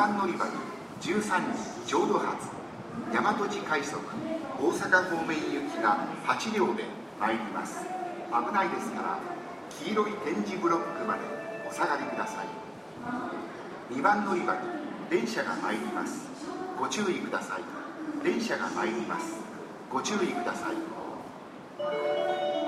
番乗り場に13時ちょうど発大和路快速大阪方面行きが8両で参ります。危ないですから黄色い点字ブロックまでお下がりください。2番乗り場に電車が参ります。ご注意ください。電車が参ります。ご注意ください。